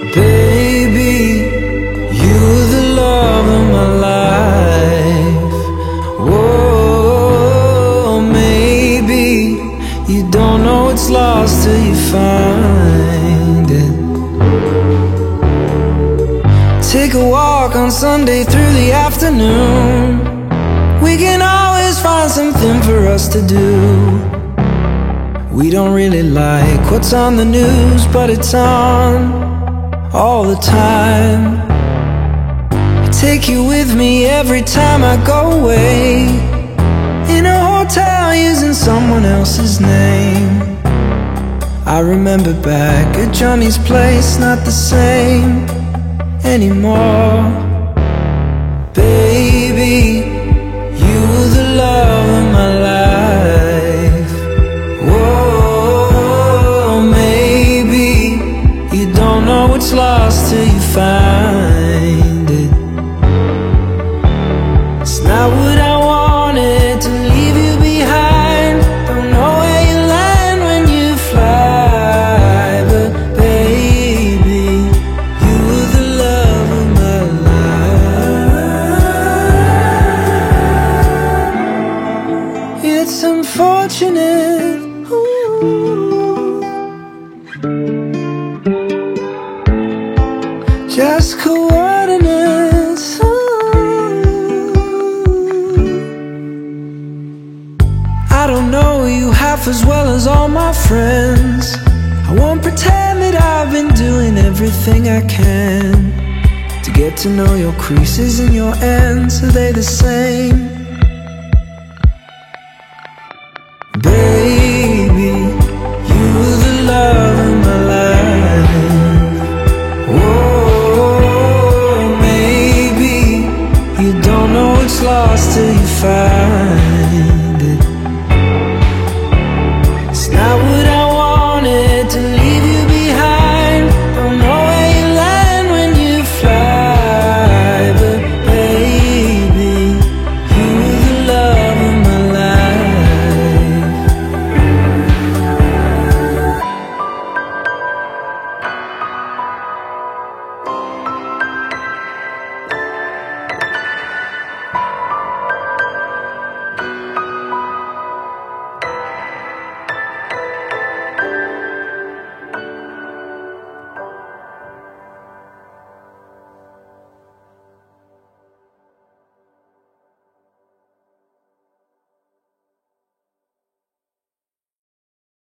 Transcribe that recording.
Baby, you're the love of my life. Whoa, maybe you don't know it's lost till you find it. Take a walk on Sunday through the afternoon. We can always find something for us to do. We don't really like what's on the news, but it's on all the time. I take you with me every time I go away, in a hotel using someone else's name. I remember back at Johnny's place, not the same anymore. Baby, you were the love of my life. Whoa, maybe you don't know it's lost till you find it. It's not what I wanted to leave you behind. Don't know where you land when you fly, but baby, you were the love of my life. It's unfortunate, just coordinates. I don't know you half as well as all my friends. I won't pretend that I've been doing everything I can to get to know your creases and your ends. Are they the same?